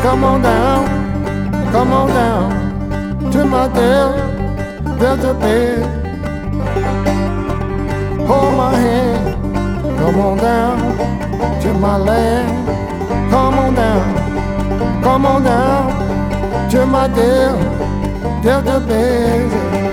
Come on down to my Delta bed. Hold my hand, come on down to my land. Come on down to my Delta bed.